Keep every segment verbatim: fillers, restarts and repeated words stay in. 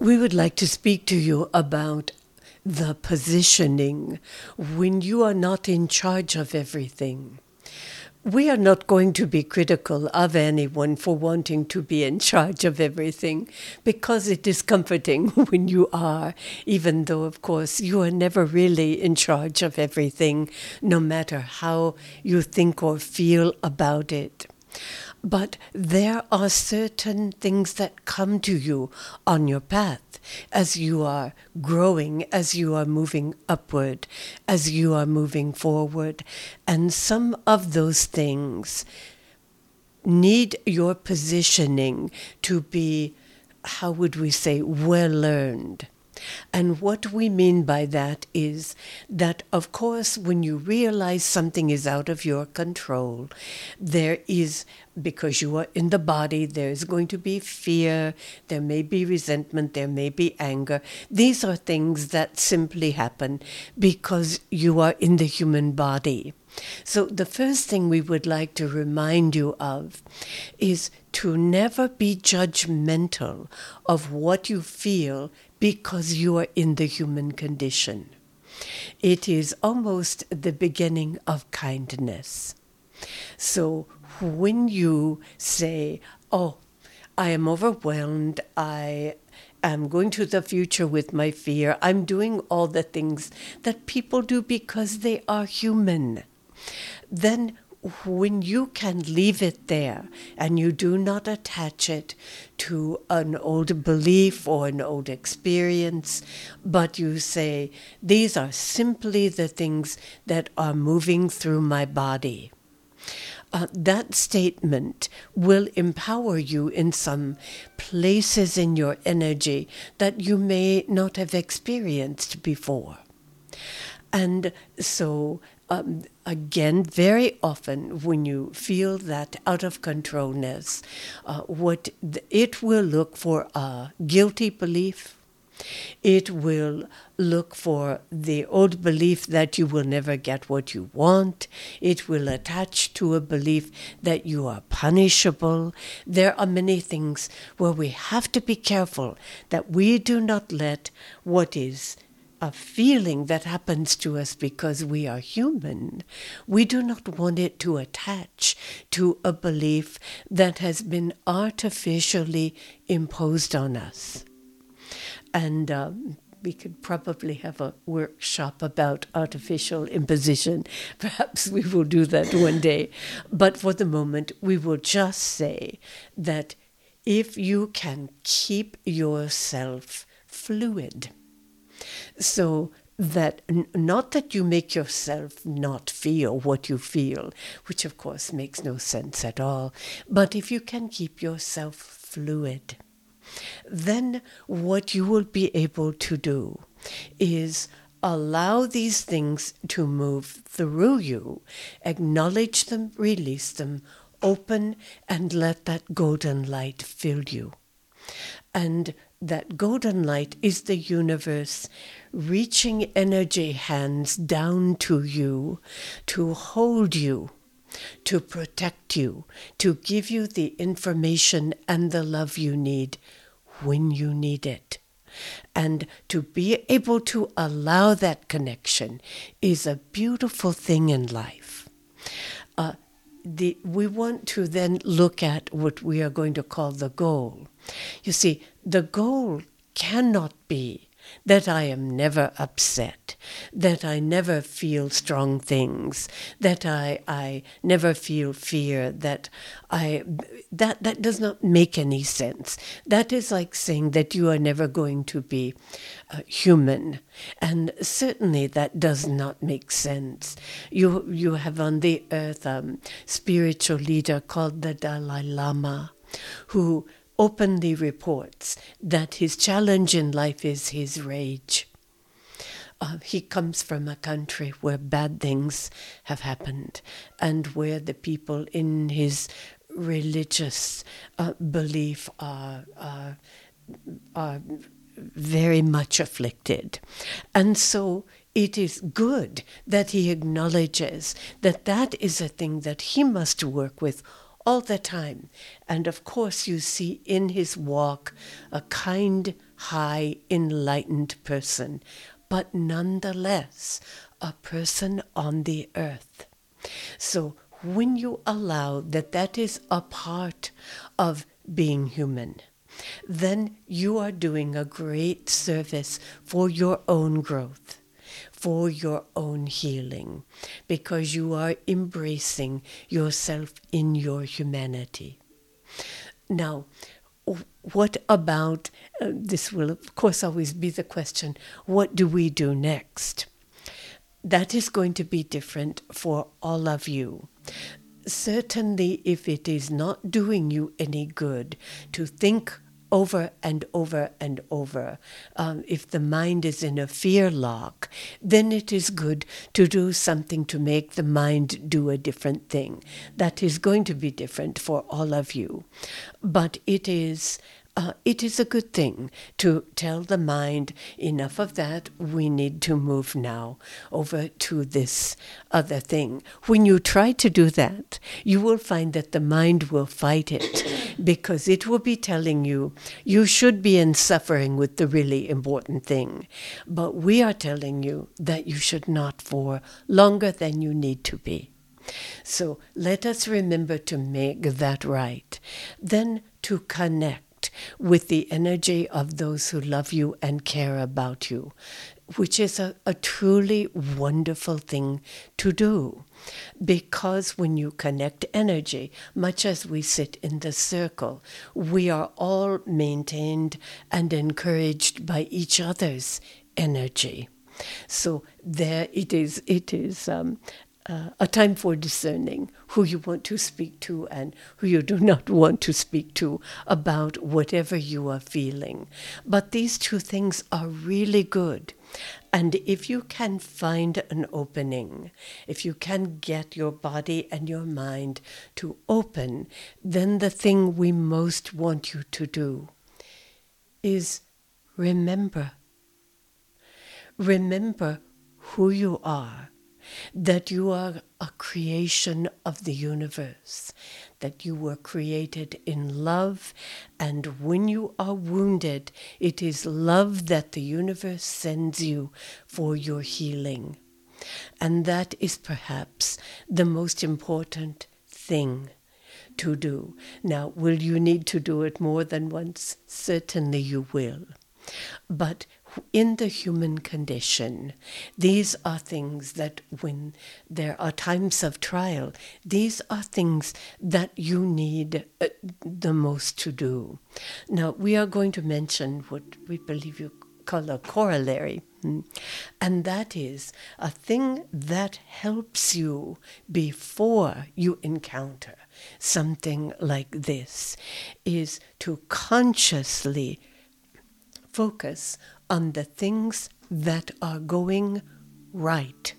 We would like to speak to you about the positioning when you are not in charge of everything. We are not going to be critical of anyone for wanting to be in charge of everything, because it is comforting when you are, even though, of course, you are never really in charge of everything, no matter how you think or feel about it. But there are certain things that come to you on your path as you are growing, as you are moving upward, as you are moving forward. And some of those things need your positioning to be, how would we say, well learned. And what we mean by that is that, of course, when you realize something is out of your control, there is, because you are in the body, there's going to be fear, there may be resentment, there may be anger. These are things that simply happen because you are in the human body. So the first thing we would like to remind you of is to never be judgmental of what you feel because you are in the human condition. It is almost the beginning of kindness. So when you say, oh, I am overwhelmed, I am going to the future with my fear, I'm doing all the things that people do because they are human, then when you can leave it there and you do not attach it to an old belief or an old experience, but you say, these are simply the things that are moving through my body. Uh, that statement will empower you in some places in your energy that you may not have experienced before. And so, um, again, very often when you feel that out of controlness, uh, what th- it will look for a guilty belief. It will look for the old belief that you will never get what you want. It will attach to a belief that you are punishable. There are many things where we have to be careful that we do not let what is a feeling that happens to us because we are human. We do not want it to attach to a belief that has been artificially imposed on us. And um, we could probably have a workshop about artificial imposition. Perhaps we will do that one day. But for the moment, we will just say that if you can keep yourself fluid, so that n- not that you make yourself not feel what you feel, which of course makes no sense at all, but if you can keep yourself fluid, then what you will be able to do is allow these things to move through you, acknowledge them, release them, open, and let that golden light fill you. And that golden light is the universe reaching energy hands down to you to hold you, to protect you, to give you the information and the love you need when you need it. And to be able to allow that connection is a beautiful thing in life. Uh, the, we want to then look at what we are going to call the goal. You see, the goal cannot be that I am never upset, that I never feel strong things, that I I never feel fear, that I that that does not make any sense. That is like saying that you are never going to be uh, human, and certainly that does not make sense. You you have on the earth a um, spiritual leader called the Dalai Lama, who openly reports that his challenge in life is his rage. Uh, he comes from a country where bad things have happened and where the people in his religious uh, belief are, are, are very much afflicted. And so it is good that he acknowledges that that is a thing that he must work with all the time. And of course, you see in his walk a kind, high, enlightened person, but nonetheless a person on the earth. So when you allow that that is a part of being human, then you are doing a great service for your own growth, for your own healing, because you are embracing yourself in your humanity. Now, what about, uh, this will of course always be the question, what do we do next? That is going to be different for all of you. Certainly, if it is not doing you any good to think over and over and over, um, if the mind is in a fear lock, then it is good to do something to make the mind do a different thing. That is going to be different for all of you. But it is Uh, it is a good thing to tell the mind, enough of that, we need to move now over to this other thing. When you try to do that, you will find that the mind will fight it, because it will be telling you, you should be in suffering with the really important thing. But we are telling you that you should not for longer than you need to be. So let us remember to make that right. Then to connect with the energy of those who love you and care about you, which is a, a truly wonderful thing to do. Because when you connect energy, much as we sit in the circle, we are all maintained and encouraged by each other's energy. So there it is, it is um, Uh, a time for discerning who you want to speak to and who you do not want to speak to about whatever you are feeling. But these two things are really good. And if you can find an opening, if you can get your body and your mind to open, then the thing we most want you to do is remember. Remember who you are. That you are a creation of the universe, that you were created in love, and when you are wounded, it is love that the universe sends you for your healing. And that is perhaps the most important thing to do. Now, will you need to do it more than once? Certainly you will. But in the human condition, these are things that when there are times of trial, these are things that you need uh, the most to do. Now, we are going to mention what we believe you call a corollary, and that is a thing that helps you before you encounter something like this, is to consciously focus on the things that are going right,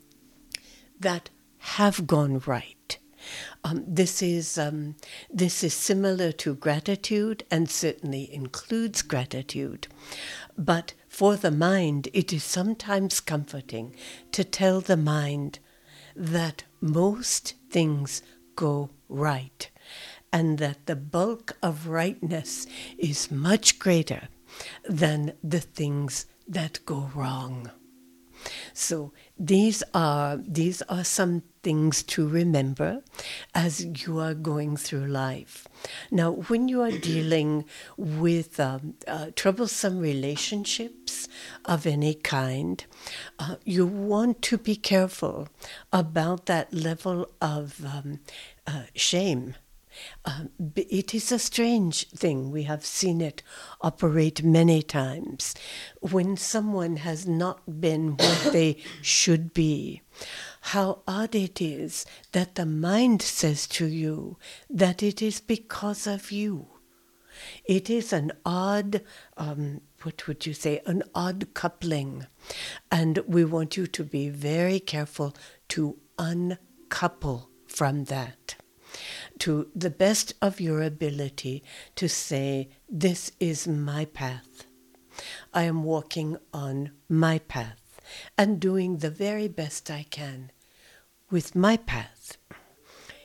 that have gone right. Um, this is um, this is similar to gratitude and certainly includes gratitude. But for the mind, it is sometimes comforting to tell the mind that most things go right and that the bulk of rightness is much greater than the things that go wrong. So these are these are some things to remember as you are going through life. Now, when you are dealing with um, uh, troublesome relationships of any kind, uh, you want to be careful about that level of um, uh, shame. Uh, it is a strange thing. We have seen it operate many times. When someone has not been what they should be, how odd it is that the mind says to you that it is because of you. It is an odd, um, what would you say, an odd coupling. And we want you to be very careful to uncouple from that. To the best of your ability to say, this is my path. I am walking on my path and doing the very best I can with my path.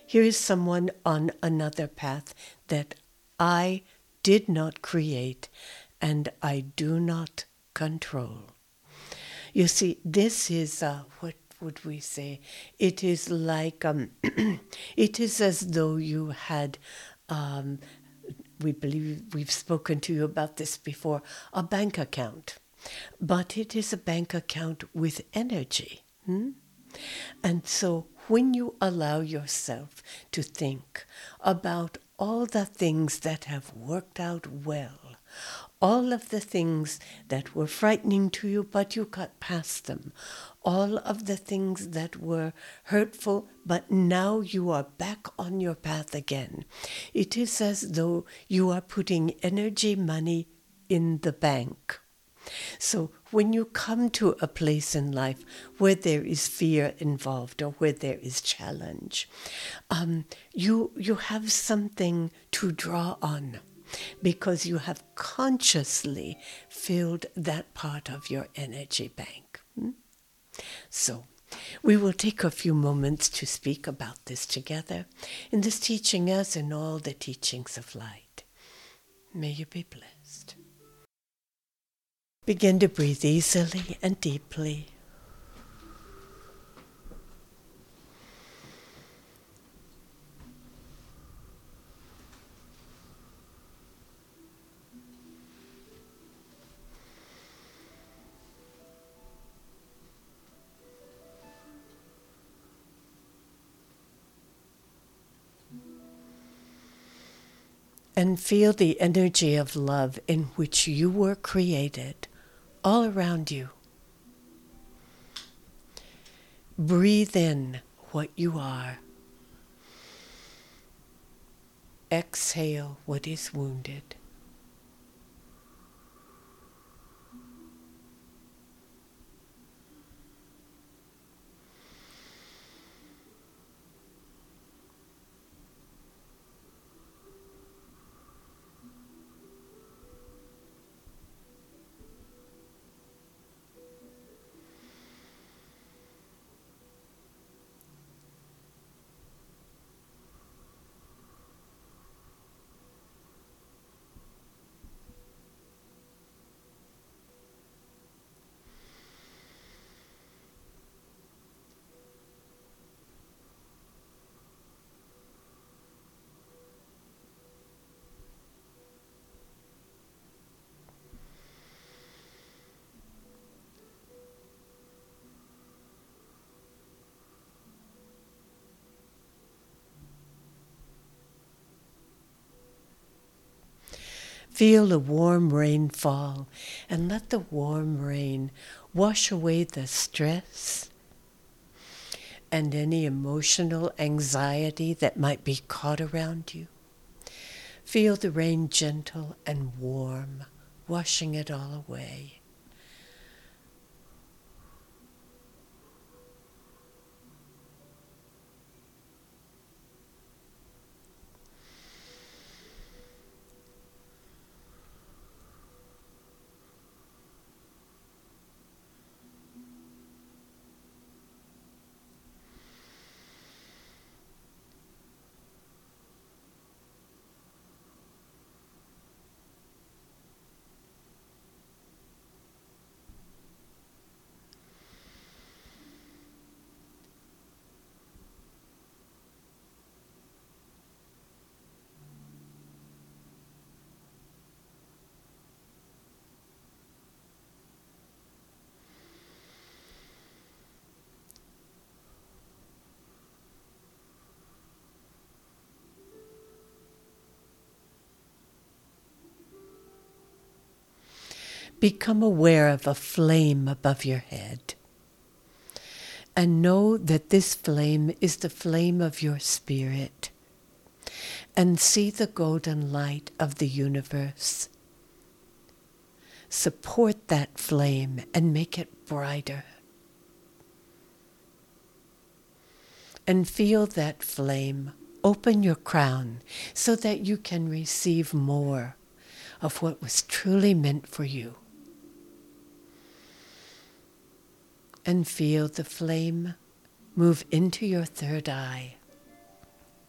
Here is someone on another path that I did not create and I do not control. You see, this is, uh, what would we say? It is like, um, it is as though you had, um, we believe we've spoken to you about this before, a bank account. But it is a bank account with energy. Hmm? And so when you allow yourself to think about all the things that have worked out well, all of the things that were frightening to you, but you got past them, all of the things that were hurtful, but now you are back on your path again. It is as though you are putting energy money in the bank. So when you come to a place in life where there is fear involved or where there is challenge, um, you you have something to draw on because you have consciously filled that part of your energy bank. Hmm? So we will take a few moments to speak about this together in this teaching as in all the teachings of light. May you be blessed. Begin to breathe easily and deeply. And feel the energy of love in which you were created all around you. Breathe in what you are. Exhale what is wounded. Feel the warm rain fall and let the warm rain wash away the stress and any emotional anxiety that might be caught around you. Feel the rain gentle and warm, washing it all away. Become aware of a flame above your head. And know that this flame is the flame of your spirit. And see the golden light of the universe. Support that flame and make it brighter. And feel that flame open your crown so that you can receive more of what was truly meant for you. And feel the flame move into your third eye.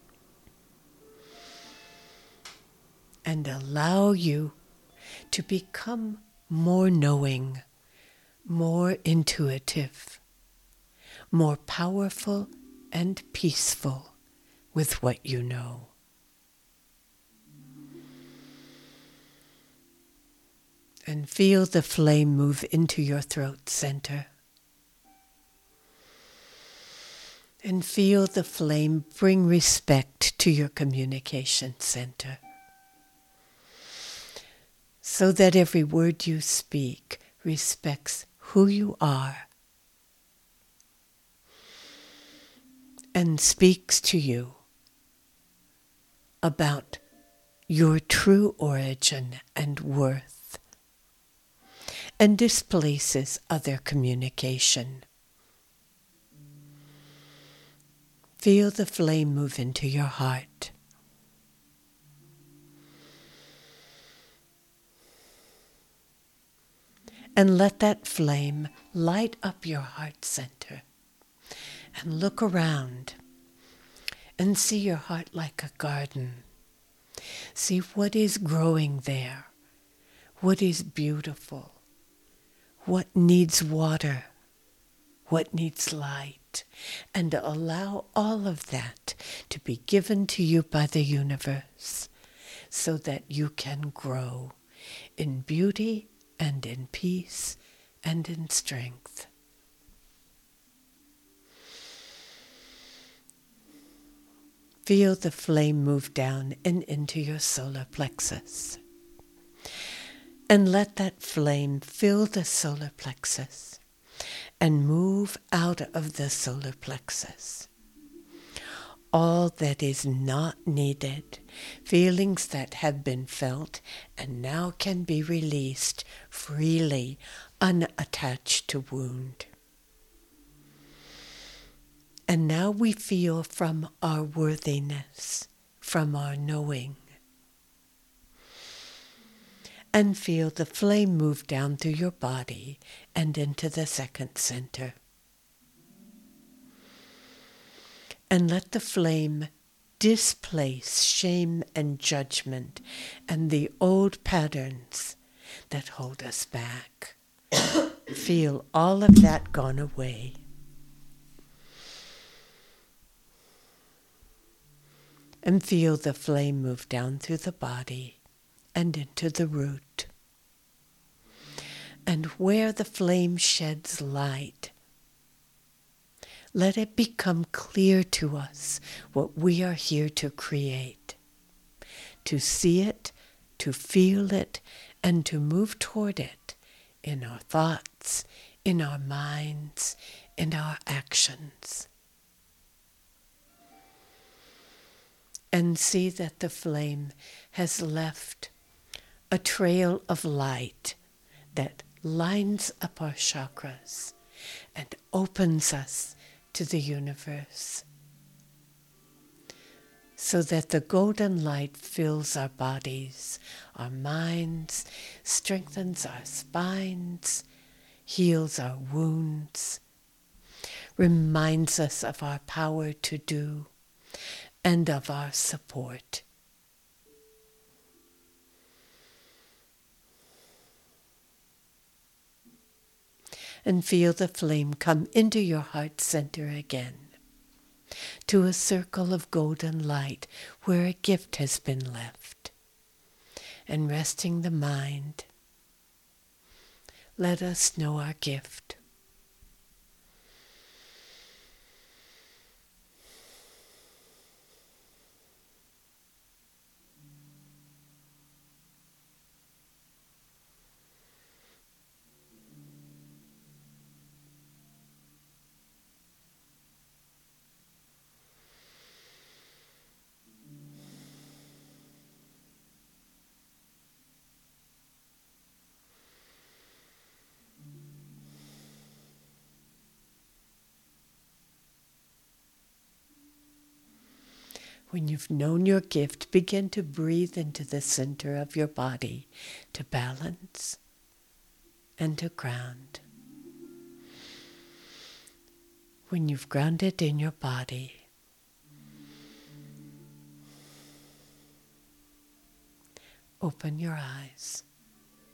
and allow you to become more knowing, more intuitive, more powerful and peaceful with what you know. And feel the flame move into your throat center. And feel the flame bring respect to your communication center, so that every word you speak respects who you are and speaks to you about your true origin and worth, and displaces other communication. Feel the flame move into your heart. And let that flame light up your heart center. And look around and see your heart like a garden. See what is growing there, what is beautiful, what needs water, what needs light, and allow all of that to be given to you by the universe so that you can grow in beauty and in peace and in strength. Feel the flame move down and into your solar plexus. And let that flame fill the solar plexus and move out of the solar plexus. All that is not needed, feelings that have been felt and now can be released freely, unattached to wound. And now we feel from our worthiness, from our knowing. And feel the flame move down through your body and into the second center. And let the flame displace shame and judgment and the old patterns that hold us back. Feel all of that gone away. And feel the flame move down through the body and into the root. And where the flame sheds light, let it become clear to us what we are here to create, to see it, to feel it, and to move toward it in our thoughts, in our minds, in our actions. And see that the flame has left a trail of light that lines up our chakras and opens us to the universe, so that the golden light fills our bodies, our minds, strengthens our spines, heals our wounds, reminds us of our power to do, and of our support. And feel the flame come into your heart center again, to a circle of golden light where a gift has been left. And resting the mind, let us know our gift. When you've known your gift, begin to breathe into the center of your body to balance and to ground. When you've grounded in your body, Open your eyes.